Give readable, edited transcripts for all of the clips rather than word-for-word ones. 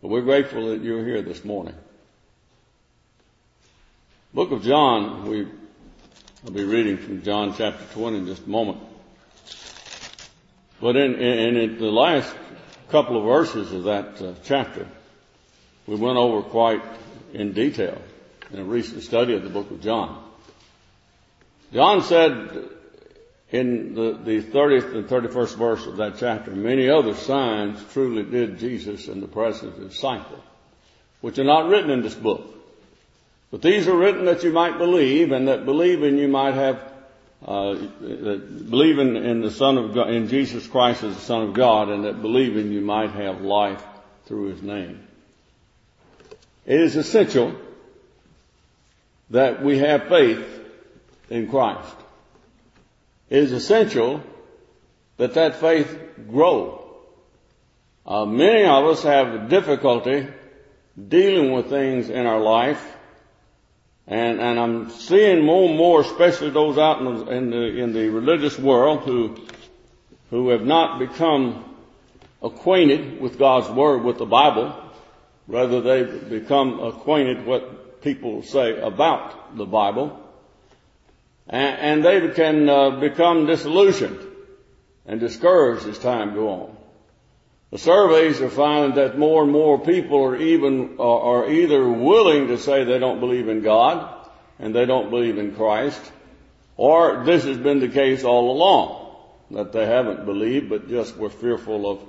But we're grateful that you're here this morning. Book of John, I'll be reading from John chapter 20 in just a moment. But in the last couple of verses of that chapter, we went over quite in detail in a recent study of the book of John. John said in the 30th and 31st verse of that chapter, many other signs truly did Jesus in the presence of his disciples, which are not written in this book. But these are written that you might believe, and that believing you might have, believing in the Son of God, in Jesus Christ as the Son of God, and that believing you might have life through his name. It is essential that we have faith in Christ. It is essential that that faith grow. Many of us have difficulty dealing with things in our life, and I'm seeing more and more, especially those out in the religious world who have not become acquainted with God's Word, with the Bible. Rather, they've become acquainted what people say about the Bible. And they can become disillusioned and discouraged as time goes on. The surveys are finding that more and more people are either willing to say they don't believe in God and they don't believe in Christ, or this has been the case all along, that they haven't believed but just were fearful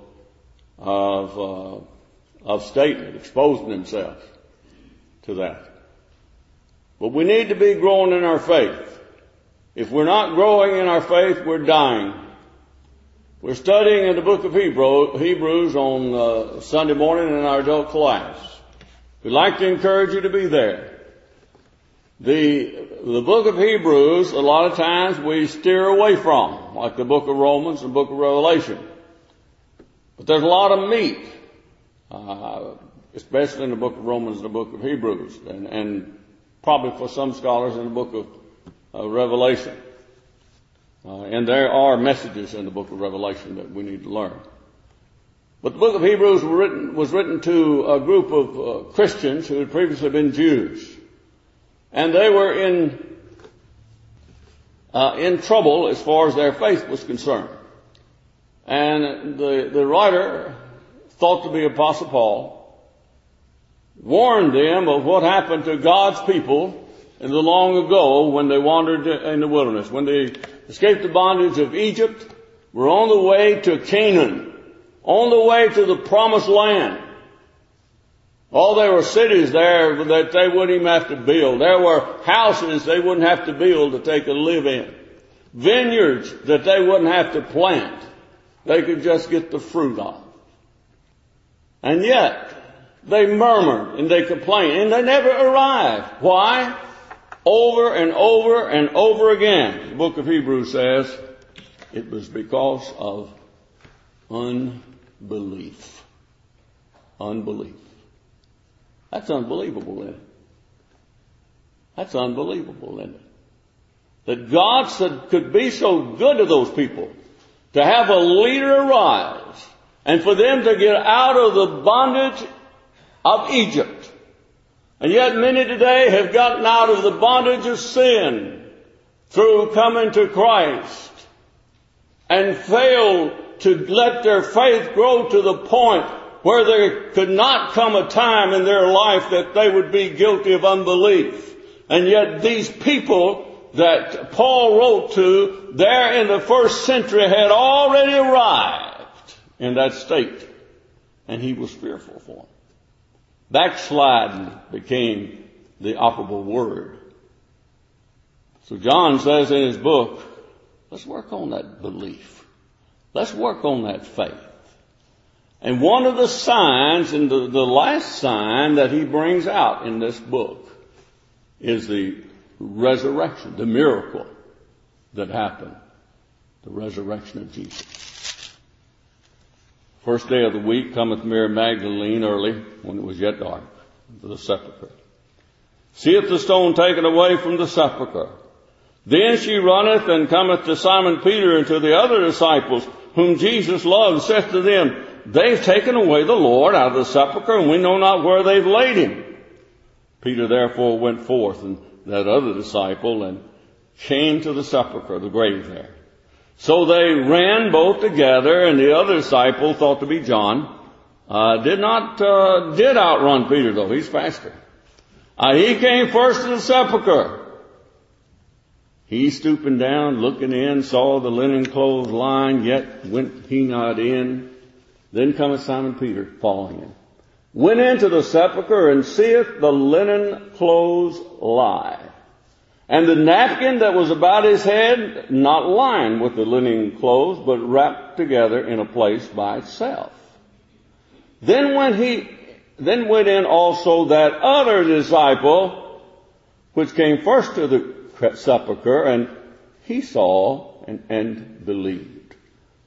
of statement, exposing themselves to that. But we need to be growing in our faith. If we're not growing in our faith, we're dying. We're studying in the book of Hebrews on Sunday morning in our adult class. We'd like to encourage you to be there. The book of Hebrews, a lot of times we steer away from, like the book of Romans and the book of Revelation. But there's a lot of meat, especially in the book of Romans and the book of Hebrews, and probably for some scholars in the book of Revelation. And there are messages in the book of Revelation that we need to learn. But the book of Hebrews was written to a group of Christians who had previously been Jews. And they were in trouble as far as their faith was concerned. And the writer, thought to be Apostle Paul, warned them of what happened to God's people in the long ago when they wandered in the wilderness. When they escaped the bondage of Egypt, were on the way to Canaan, on the way to the promised land. Oh, there were cities there that they wouldn't even have to build. There were houses they wouldn't have to build that they could live in. Vineyards that they wouldn't have to plant. They could just get the fruit of. And yet, they murmured and they complained, and they never arrived. Why? Over and over and over again, the book of Hebrews says, it was because of unbelief. Unbelief. That's unbelievable, isn't it? That's unbelievable, isn't it? That God could be so good to those people, to have a leader arise, and for them to get out of the bondage of Egypt. And yet many today have gotten out of the bondage of sin through coming to Christ and failed to let their faith grow to the point where there could not come a time in their life that they would be guilty of unbelief. And yet these people that Paul wrote to there in the first century had already arrived in that state. And he was fearful for them. Backsliding became the operable word. So John says in his book, let's work on that belief. Let's work on that faith. And one of the signs, and the last sign that he brings out in this book, is the resurrection, the miracle that happened, the resurrection of Jesus. First day of the week cometh Mary Magdalene early, when it was yet dark, to the sepulchre. Seeth the stone taken away from the sepulchre. Then she runneth and cometh to Simon Peter and to the other disciples, whom Jesus loved, and saith to them, they've taken away the Lord out of the sepulchre, and we know not where they've laid him. Peter therefore went forth, and that other disciple, and came to the sepulchre, the grave there. So they ran both together, and the other disciple, thought to be John, did outrun Peter though. He's faster. He came first to the sepulchre. He stooping down, looking in, saw the linen clothes lying, yet went he not in. Then cometh Simon Peter, following him. Went into the sepulchre, and seeth the linen clothes lie, and the napkin that was about his head, not lying with the linen clothes, but wrapped together in a place by itself. Then went in also that other disciple, which came first to the sepulchre, and he saw and believed.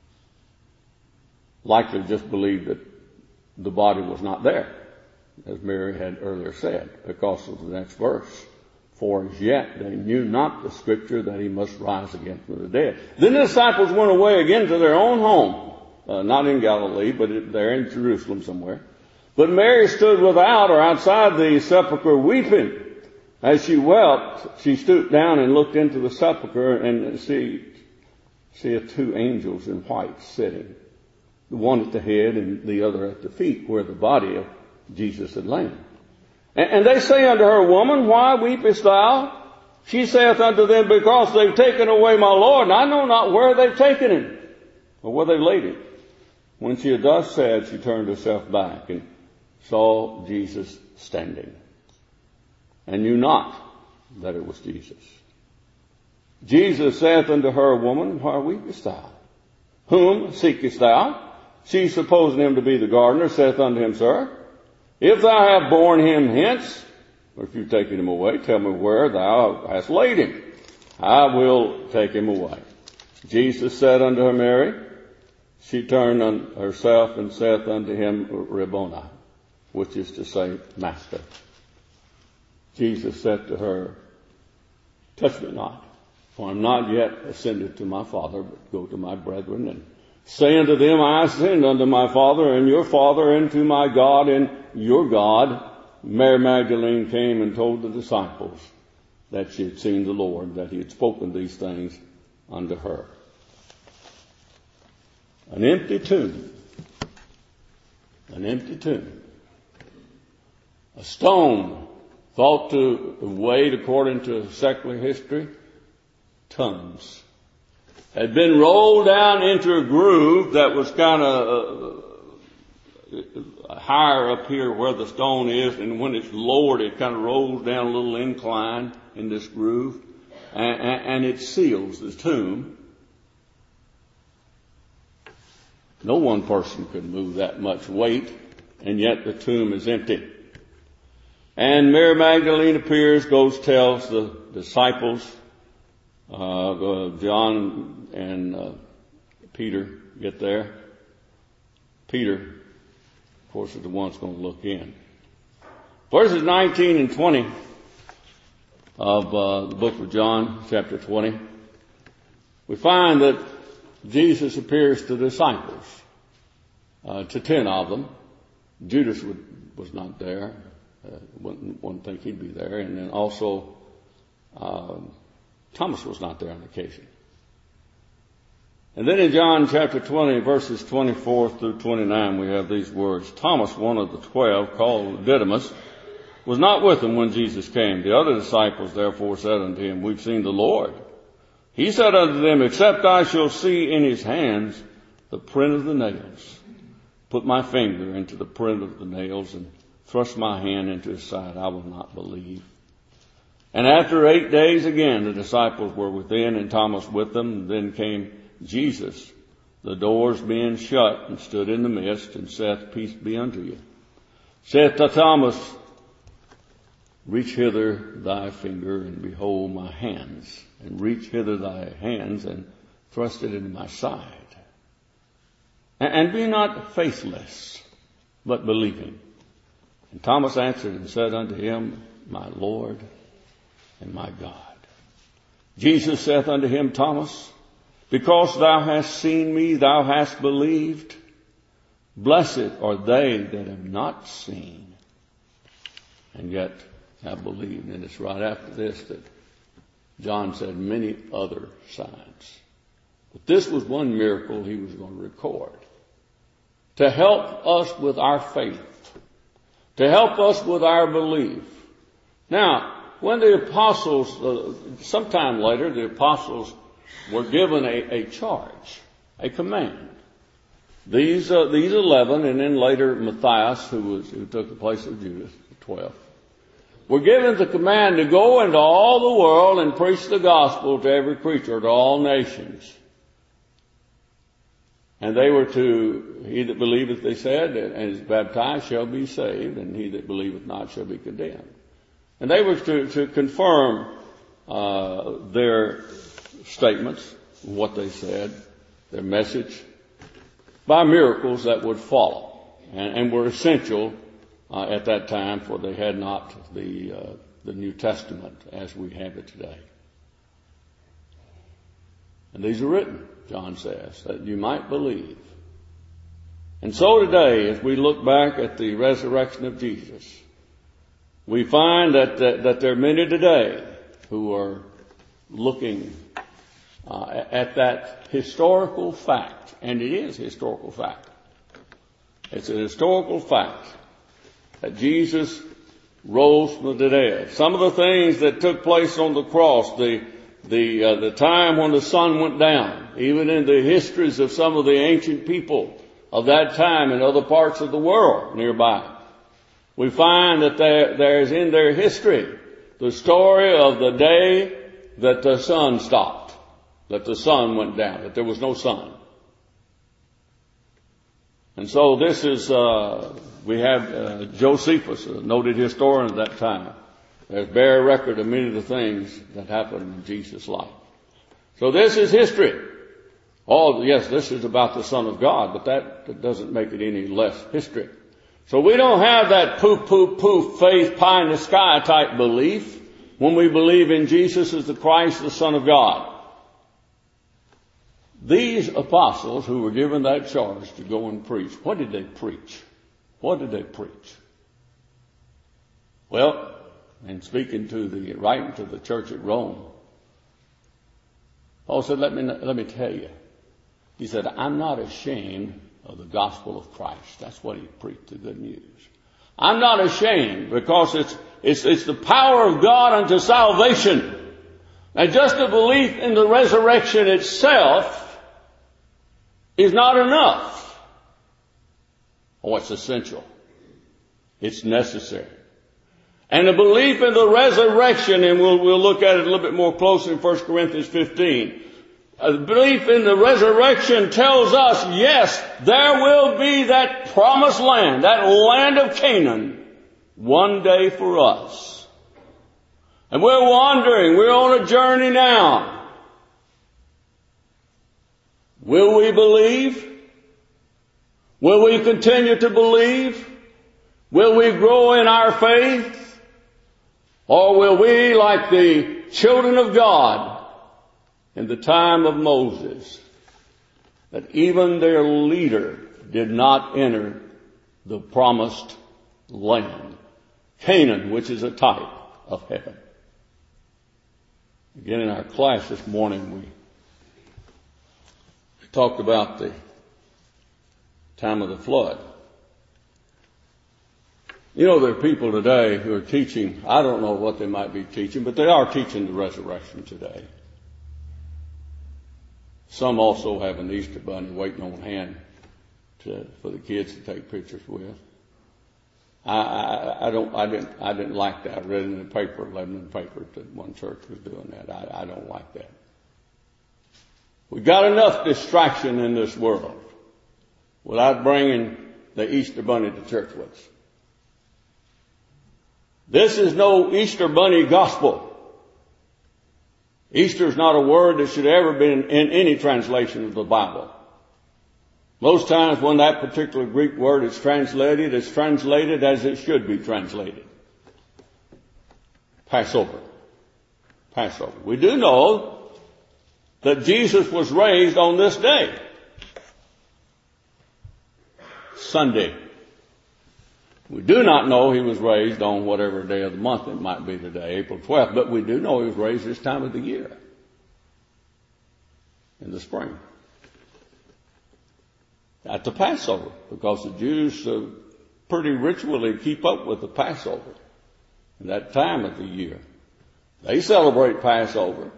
Likely just believed that the body was not there, as Mary had earlier said, because of the next verse. For as yet they knew not the scripture that he must rise again from the dead. Then the disciples went away again to their own home, not in Galilee, but there in Jerusalem somewhere. But Mary stood without, or outside the sepulchre, weeping. As she wept, she stooped down and looked into the sepulchre, and see two angels in white sitting, the one at the head and the other at the feet, where the body of Jesus had lain. And they say unto her, Woman, why weepest thou? She saith unto them, Because they've taken away my Lord, and I know not where they've taken him, or where they've laid him. When she had thus said, she turned herself back, and saw Jesus standing, and knew not that it was Jesus. Jesus saith unto her, Woman, why weepest thou? Whom seekest thou? She, supposing him to be the gardener, saith unto him, Sir, if thou have borne him hence, or if you've taken him away, tell me where thou hast laid him. I will take him away. Jesus said unto her, Mary. She turned on herself and saith unto him, Rabboni, which is to say, Master. Jesus said to her, Touch me not, for I am not yet ascended to my Father, but go to my brethren, and say unto them, I ascend unto my Father and your Father, and to my God and your God. Mary Magdalene came and told the disciples that she had seen the Lord, that he had spoken these things unto her. An empty tomb. An empty tomb. A stone thought to weight, according to secular history, tons. Had been rolled down into a groove that was kind of higher up here where the stone is, and when it's lowered, it kind of rolls down a little incline in this groove, and it seals the tomb. No one person could move that much weight, and yet the tomb is empty. And Mary Magdalene appears, goes, tells the disciples, John and Peter get there. Peter, of course, is the one that's going to look in. Verses 19 and 20 of the book of John, chapter 20, we find that Jesus appears to the disciples, to 10 of them. Judas was not there. Wouldn't think he'd be there. And then also Thomas was not there on occasion. And then in John chapter 20, verses 24 through 29, we have these words. Thomas, one of the 12, called Didymus, was not with them when Jesus came. The other disciples therefore said unto him, We've seen the Lord. He said unto them, Except I shall see in his hands the print of the nails, put my finger into the print of the nails, and thrust my hand into his side, I will not believe. And after 8 days again, the disciples were within, and Thomas with them. Then came Jesus, the doors being shut, and stood in the midst, and saith, Peace be unto you. Saith to Thomas, Reach hither thy finger, and behold my hands, and reach hither thy hands, and thrust it into my side. And be not faithless, but believing. And Thomas answered and said unto him, My Lord and my God. Jesus saith unto him, Thomas, because thou hast seen me, thou hast believed. Blessed are they that have not seen and yet have believed. And it's right after this that John said many other signs. But this was one miracle he was going to record to help us with our faith, to help us with our belief. Now, when the apostles, sometime later, the apostles were given a charge, a command. These 11, and then later Matthias, who took the place of Judas, the 12, were given the command to go into all the world and preach the gospel to every creature, to all nations. And they were to, he that believeth, they said, and is baptized shall be saved, and he that believeth not shall be condemned. And they were to confirm their statements, what they said, their message, by miracles that would follow, and were essential at that time, for they had not the New Testament as we have it today. And these are written, John says, that you might believe. And so today, as we look back at the resurrection of Jesus, we find that there are many today who are looking at that historical fact, and it is historical fact. It's a historical fact that Jesus rose from the dead. Some of the things that took place on the cross, the time when the sun went down, even in the histories of some of the ancient people of that time in other parts of the world nearby, we find that there's in their history the story of the day that the sun stopped, that the sun went down, that there was no sun. And so this is, we have Josephus, a noted historian of that time. There's bare record of many of the things that happened in Jesus' life. So this is history. Oh, yes, this is about the Son of God, but that doesn't make it any less history. So we don't have that poof, faith, pie in the sky type belief when we believe in Jesus as the Christ, the Son of God. These apostles who were given that charge to go and preach, what did they preach? What did they preach? Well, in writing to the church at Rome, Paul said, let me tell you. He said, I'm not ashamed of the gospel of Christ. That's what he preached, the good news. I'm not ashamed because it's the power of God unto salvation. And just a belief in the resurrection itself is not enough. Oh, it's essential. It's necessary. And the belief in the resurrection, and we'll look at it a little bit more closely in 1 Corinthians 15. The belief in the resurrection tells us, yes, there will be that promised land, that land of Canaan, one day for us. And we're wandering, we're on a journey now. Will we believe? Will we continue to believe? Will we grow in our faith? Or will we, like the children of God in the time of Moses, that even their leader did not enter the promised land, Canaan, which is a type of heaven? Again, in our class this morning, we talked about the time of the flood. You know, there are people today who are teaching, I don't know what they might be teaching, but they are teaching the resurrection today. Some also have an Easter bunny waiting on hand for the kids to take pictures with. I didn't like that. I read it in the paper, that one church was doing that. I don't like that. We've got enough distraction in this world without bringing the Easter bunny to church with us. This is no Easter bunny gospel. Easter is not a word that should ever be in any translation of the Bible. Most times when that particular Greek word is translated, it's translated as it should be translated. Passover. Passover. We do know that Jesus was raised on this day. Sunday. We do not know he was raised on whatever day of the month it might be today, April 12th, but we do know he was raised this time of the year, in the spring, at the Passover, because the Jews pretty ritually keep up with the Passover in that time of the year. They celebrate Passover,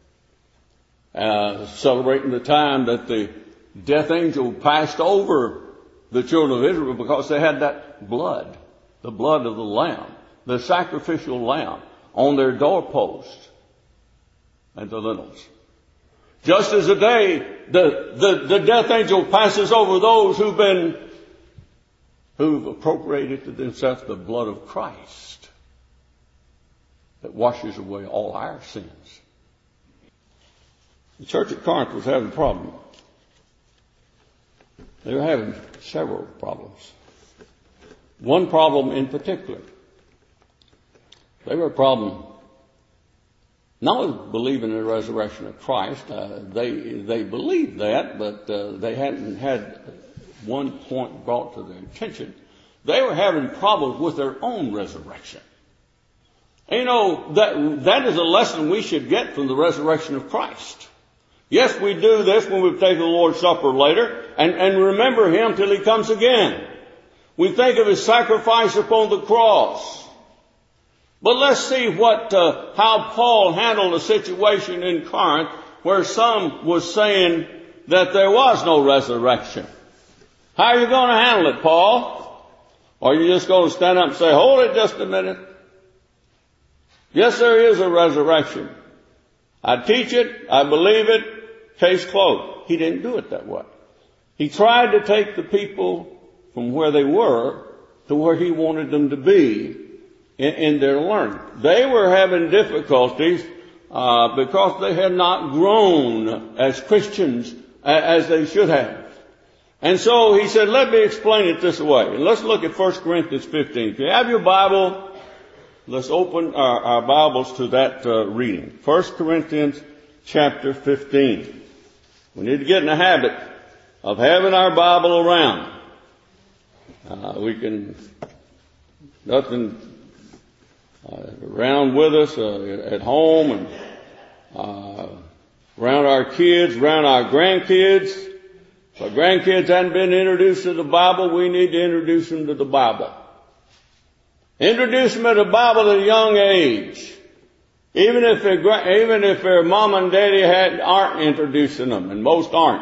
celebrating the time that the death angel passed over the children of Israel because they had that blood, the blood of the lamb, the sacrificial lamb, on their doorposts and the lintels. Just as today, the death angel passes over those who've appropriated to themselves the blood of Christ that washes away all our sins. The church at Corinth was having a problem. They were having several problems. One problem in particular. They were a problem not with believing in the resurrection of Christ. They believed that, but they hadn't had one point brought to their attention. They were having problems with their own resurrection. And you know, that is a lesson we should get from the resurrection of Christ. Yes, we do this when we take the Lord's Supper later and remember Him till He comes again. We think of His sacrifice upon the cross. But let's see how Paul handled a situation in Corinth where some was saying that there was no resurrection. How are you going to handle it, Paul? Or are you just going to stand up and say, hold it just a minute? Yes, there is a resurrection. I teach it. I believe it. Case closed. He didn't do it that way. He tried to take the people from where they were to where he wanted them to be in their learning. They were having difficulties because they had not grown as Christians as they should have. And so he said, let me explain it this way. And let's look at 1 Corinthians 15. If you have your Bible, let's open our Bibles to that reading. 1 Corinthians chapter 15. We need to get in the habit of having our Bible around. Nothing around with us at home and around our kids, around our grandkids. If our grandkids hadn't been introduced to the Bible, we need to introduce them to the Bible. Introduce them to the Bible at a young age. Even if their mom and daddy aren't introducing them, and most aren't.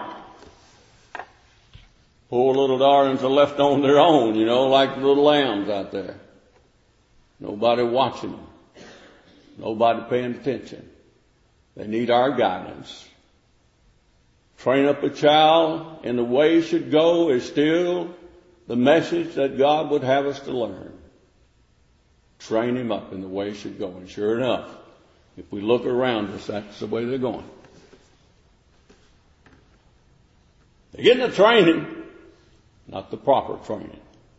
Poor little darlings are left on their own, like little lambs out there. Nobody watching them. Nobody paying attention. They need our guidance. Train up a child in the way he should go is still the message that God would have us to learn. Train him up in the way he should go. And sure enough, if we look around us, that's the way they're going. They're getting the training, not the proper training.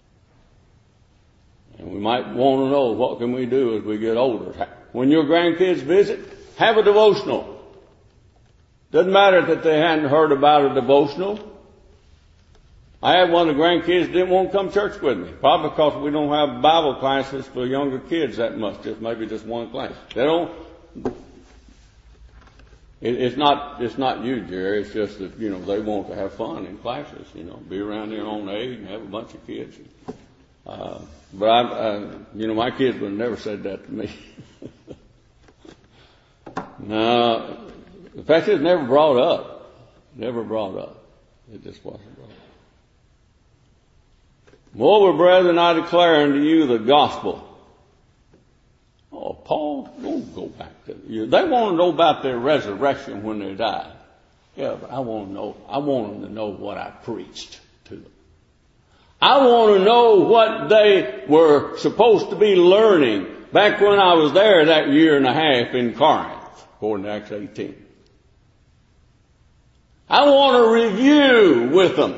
And we might want to know, what can we do as we get older? When your grandkids visit, have a devotional. Doesn't matter that they hadn't heard about a devotional. I had one of the grandkids didn't want to come to church with me. Probably because we don't have Bible classes for younger kids that much. Maybe just one class. They don't. It's not you, Jerry. It's just that, they want to have fun in classes, be around their own age and have a bunch of kids. But my kids would have never said that to me. No. In fact, it's never brought up. Never brought up. It just wasn't brought up. Moreover, brethren, I declare unto you the gospel. Oh, Paul, don't go back to you. They want to know about their resurrection when they die. Yeah, but I want them to know what I preached to them. I want to know what they were supposed to be learning back when I was there that year and a half in Corinth, according to Acts 18. I want to review with them.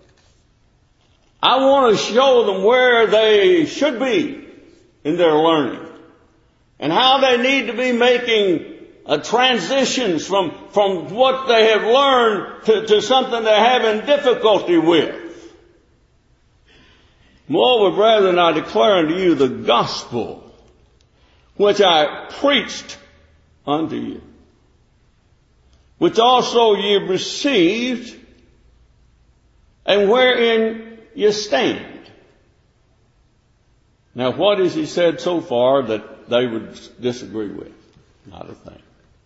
I want to show them where they should be in their learning and how they need to be making transitions from what they have learned to something they're having difficulty with. Moreover, brethren, I declare unto you the gospel which I preached unto you, which also ye have received, and wherein ye stand. Now, what has he said so far that they would disagree with? Not a thing.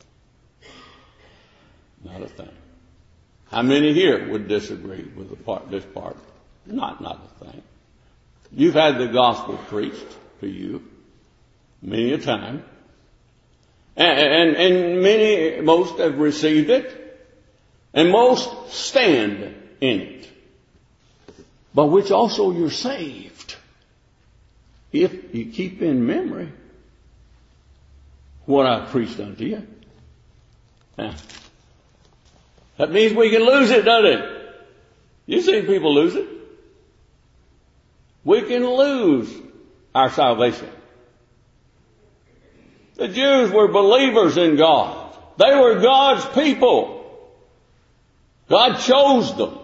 Not a thing. How many here would disagree with this part? Not a thing. You've had the gospel preached to you many a time. And most have received it. And most stand in it. By which also you're saved. If you keep in memory what I preached unto you. Now, that means we can lose it, doesn't it? You've seen people lose it. We can lose our salvation. The Jews were believers in God. They were God's people. God chose them.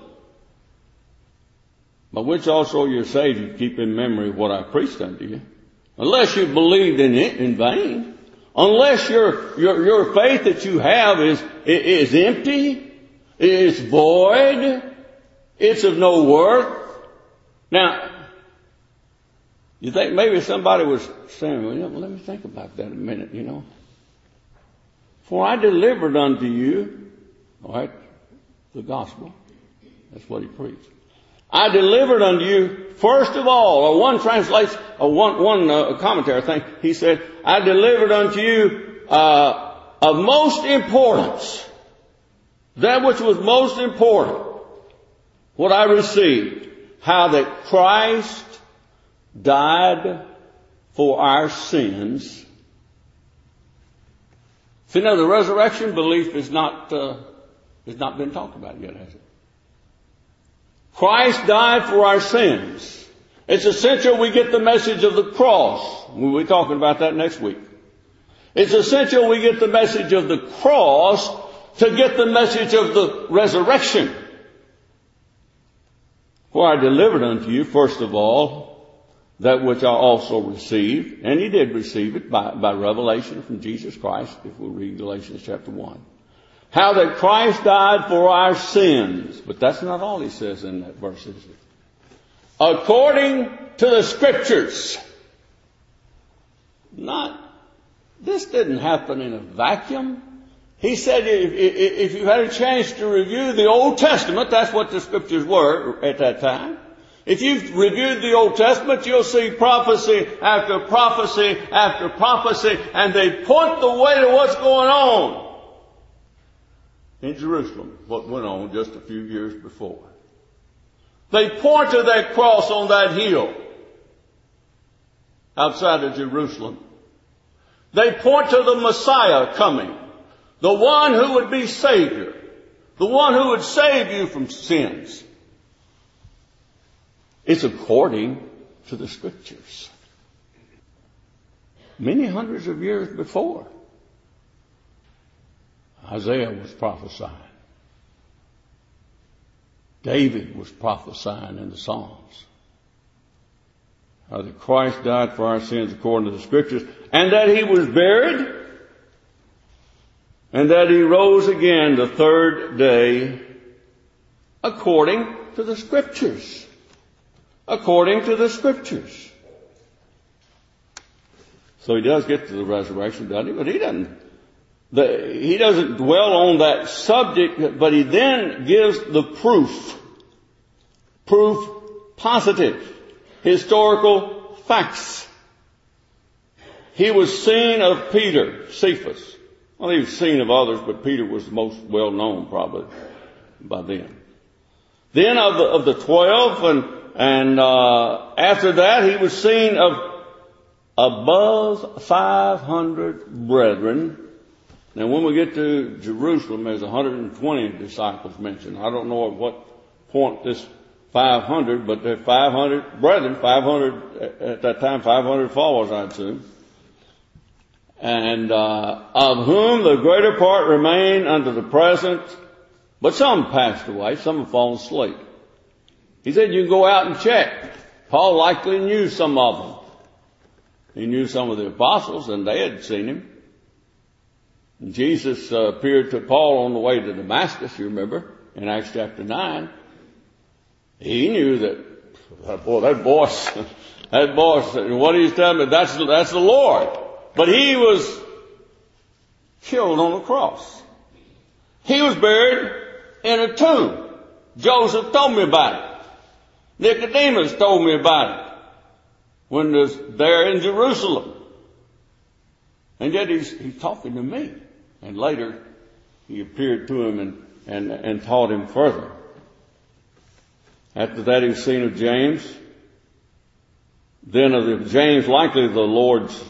By which also you're saved, you keep in memory what I preached unto you. Unless you believed in it in vain. Unless your faith that you have is empty, is void, it's of no worth. Now, you think maybe somebody was saying, well, let me think about that a minute, For I delivered unto you, all right, the gospel. That's what he preached. I delivered unto you, first of all, or one translation, or one commentary thing, he said, I delivered unto you of most importance, that which was most important, what I received, how that Christ died for our sins. See, now the resurrection belief has not been talked about yet, has it? Christ died for our sins. It's essential we get the message of the cross. We'll be talking about that next week. It's essential we get the message of the cross to get the message of the resurrection. For I delivered unto you, first of all, that which I also received, and he did receive it by revelation from Jesus Christ, if we read Galatians chapter 1. How that Christ died for our sins. But that's not all he says in that verse, is it? According to the Scriptures. This didn't happen in a vacuum. He said if you had a chance to review the Old Testament, that's what the Scriptures were at that time. If you've reviewed the Old Testament, you'll see prophecy after prophecy after prophecy, and they point the way to what's going on in Jerusalem, what went on just a few years before. They point to that cross on that hill outside of Jerusalem. They point to the Messiah coming, the one who would be Savior, the one who would save you from sins. It's according to the Scriptures. Many hundreds of years before, Isaiah was prophesying. David was prophesying in the Psalms. How that Christ died for our sins according to the Scriptures, and that he was buried, and that he rose again the third day according to the Scriptures. According to the Scriptures. So he does get to the resurrection, doesn't he? But he doesn't dwell on that subject, but he then gives the proof. Proof positive. Historical facts. He was seen of Peter, Cephas. Well, he was seen of others, but Peter was the most well known probably by them. Then of the 12, and after that he was seen of above 500 brethren. Now when we get to Jerusalem, there's 120 disciples mentioned. I don't know at what point this 500, but there are 500 brethren, 500 at that time, 500 followers, I'd assume. And of whom the greater part remain unto the present, but some passed away, some have fallen asleep. He said you can go out and check. Paul likely knew some of them. He knew some of the apostles, and they had seen him. And Jesus appeared to Paul on the way to Damascus, you remember, in Acts chapter 9. He knew that voice, and what he's telling me, that's the Lord. But he was killed on the cross. He was buried in a tomb. Joseph told me about it. Nicodemus told me about it when he was there in Jerusalem. And yet he's talking to me. And later he appeared to him and taught him further. After that he was seen of James. Then of James, likely the Lord's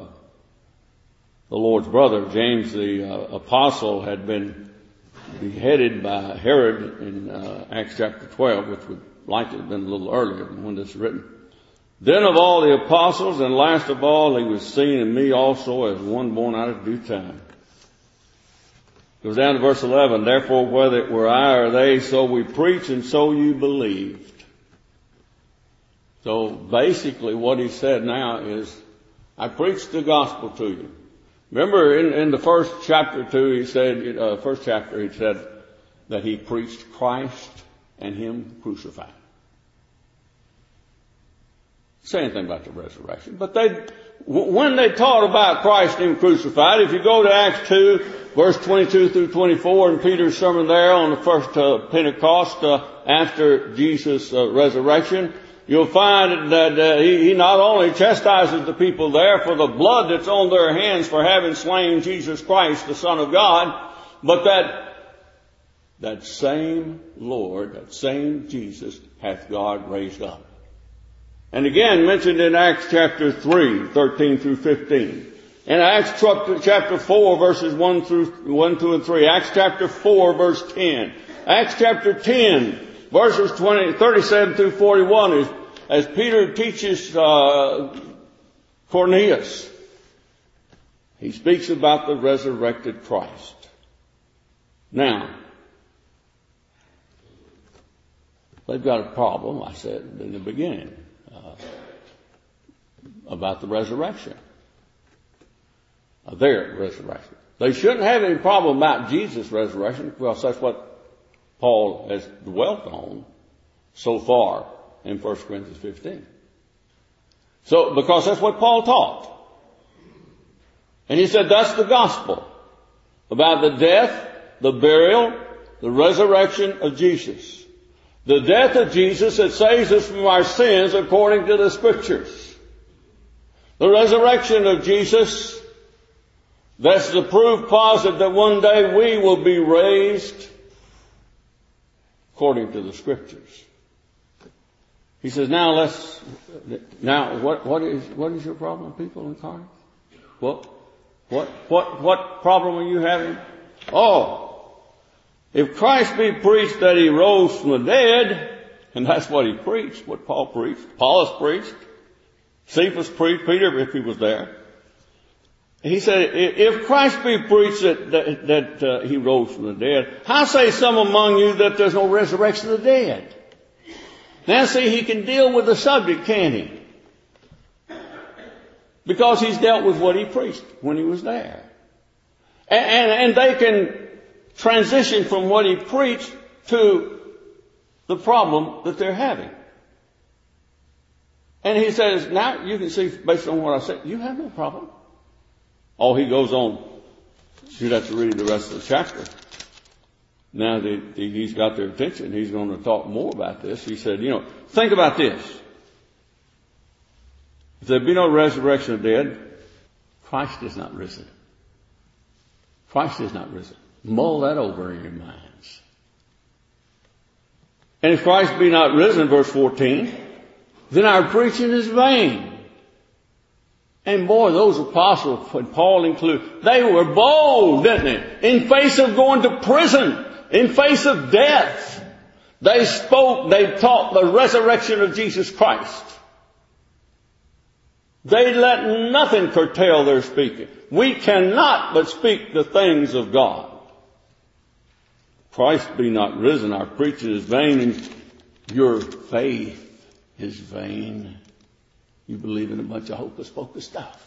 brother. James the apostle had been beheaded by Herod in Acts chapter 12, which would likely have been a little earlier than when this is written. Then of all the apostles, and last of all, he was seen in me also as one born out of due time. Goes down to verse 11. Therefore, whether it were I or they, so we preach, and so you believed. So basically what he said now is, I preached the gospel to you. Remember in the first chapter he said that he preached Christ and him crucified. Say anything about the resurrection. But when they taught about Christ and him crucified, if you go to Acts 2, verse 22 through 24, and Peter's sermon there on the first Pentecost after Jesus' resurrection, you'll find that he not only chastises the people there for the blood that's on their hands for having slain Jesus Christ, the Son of God, but that same Lord, that same Jesus, hath God raised up. And again mentioned in Acts chapter 3, 13 through 15. In Acts chapter 4, verses 1, 2, and 3. Acts chapter 4, verse 10. Acts chapter 10, verses 37 through 41, as Peter teaches Cornelius. He speaks about the resurrected Christ. Now, they've got a problem, I said in the beginning, about the resurrection. Their resurrection. They shouldn't have any problem about Jesus' resurrection, because that's what Paul has dwelt on so far in 1 Corinthians 15. So, because that's what Paul taught. And he said that's the gospel. About the death, the burial, the resurrection of Jesus. The death of Jesus that saves us from our sins according to the Scriptures. The resurrection of Jesus, that's the proof positive that one day we will be raised according to the Scriptures. He says, now what is your problem, people in Corinth? What problem are you having? Oh, if Christ be preached that he rose from the dead, and that's what he preached, what Paul preached, Apollos preached, Cephas preached, Peter, if he was there. He said, if Christ be preached that he rose from the dead, how say some among you that there's no resurrection of the dead? Now see, he can deal with the subject, can't he? Because he's dealt with what he preached when he was there. And they can transition from what he preached to the problem that they're having. And he says, now you can see based on what I said, you have no problem. Oh, he goes on. You'd have to read the rest of the chapter. Now that he's got their attention, he's going to talk more about this. He said, think about this. If there be no resurrection of the dead, Christ is not risen. Christ is not risen. Mull that over in your minds. And if Christ be not risen, verse 14, then our preaching is vain. And boy, those apostles, when Paul included, they were bold, didn't they? In face of going to prison, in face of death, they spoke, they taught the resurrection of Jesus Christ. They let nothing curtail their speaking. We cannot but speak the things of God. Christ be not risen, our preaching is vain, and your faith is vain. You believe in a bunch of hocus pocus stuff.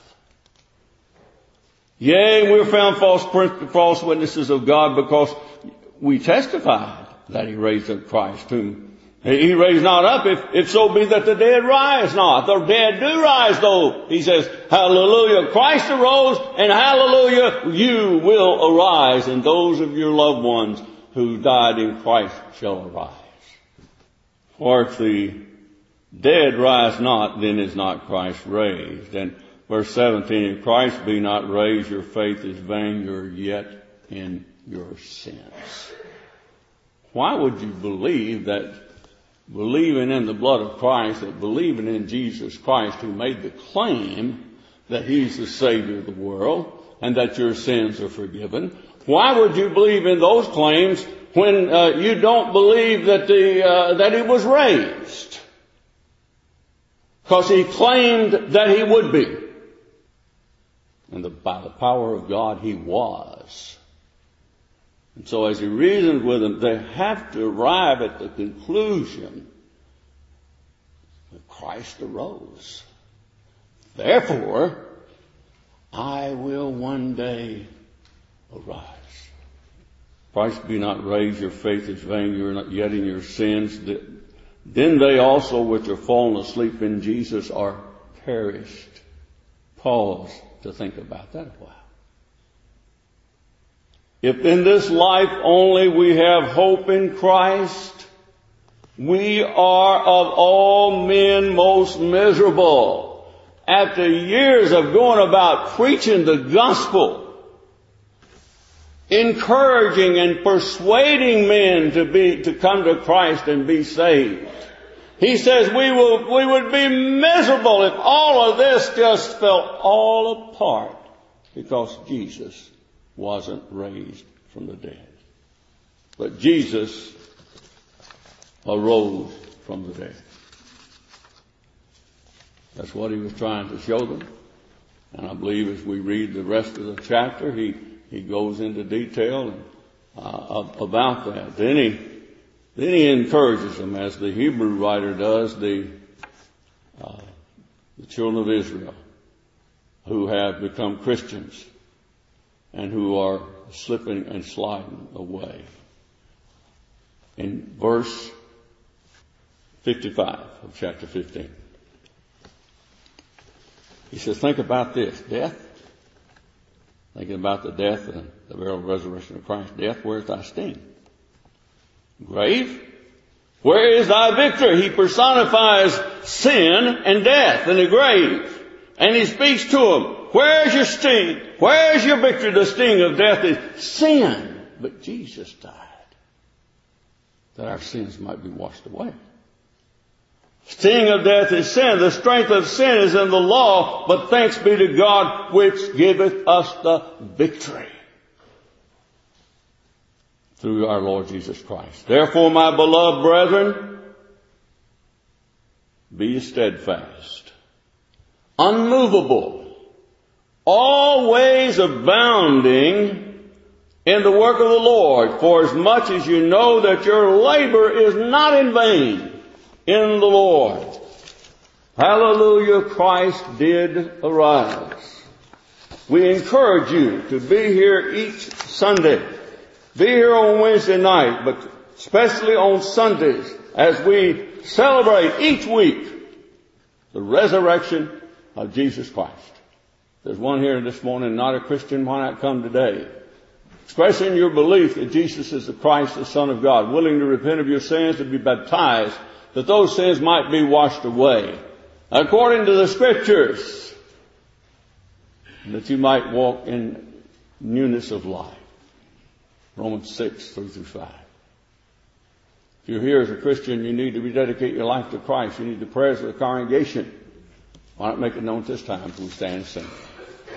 Yea, we're found false witnesses of God, because we testified that he raised up Christ, whom he raised not up, if so be that the dead rise not. The dead do rise, though. He says, hallelujah, Christ arose, and hallelujah, you will arise, and those of your loved ones who died in Christ shall arise. For if the dead rise not, then is not Christ raised. And verse 17, if Christ be not raised, your faith is vain, you're yet in your sins. Why would you believe that believing in the blood of Christ, that believing in Jesus Christ, who made the claim that he's the Savior of the world and that your sins are forgiven, why would you believe in those claims when you don't believe that he was raised? Because he claimed that he would be. And by the power of God, he was. And so as he reasoned with them, they have to arrive at the conclusion that Christ arose. Therefore, I will one day arise. Christ be not raised, your faith is vain, you are not yet in your sins. Then they also which are fallen asleep in Jesus are perished. Pause to think about that a while. If in this life only we have hope in Christ, we are of all men most miserable. After years of going about preaching the gospel, encouraging and persuading men to come to Christ and be saved, he says we would be miserable if all of this just fell all apart because Jesus wasn't raised from the dead. But Jesus arose from the dead. That's what he was trying to show them. And I believe as we read the rest of the chapter, he goes into detail about that. Then he encourages them, as the Hebrew writer does, the children of Israel who have become Christians and who are slipping and sliding away. In verse 55 of chapter 15, he says, think about this. Death, thinking about the death and the burial and resurrection of Christ. Death, where's thy sting? Grave, where is thy victory? He personifies sin and death in the grave. And he speaks to them. Where's your sting? Where's your victory? The sting of death is sin. But Jesus died that our sins might be washed away. Sting of death is sin. The strength of sin is in the law, but thanks be to God which giveth us the victory through our Lord Jesus Christ. Therefore, my beloved brethren, be steadfast, unmovable, always abounding in the work of the Lord, for as much as you know that your labor is not in vain in the Lord. Hallelujah, Christ did arise. We encourage you to be here each Sunday. Be here on Wednesday night, but especially on Sundays as we celebrate each week the resurrection of Jesus Christ. There's one here this morning, not a Christian, why not come today? Expressing your belief that Jesus is the Christ, the Son of God, willing to repent of your sins, to be baptized, that those sins might be washed away, according to the Scriptures, and that you might walk in newness of life. Romans 6, 3-5. If you're here as a Christian, you need to rededicate your life to Christ. You need the prayers of the congregation. Why not make it known at this time as we stand and sing?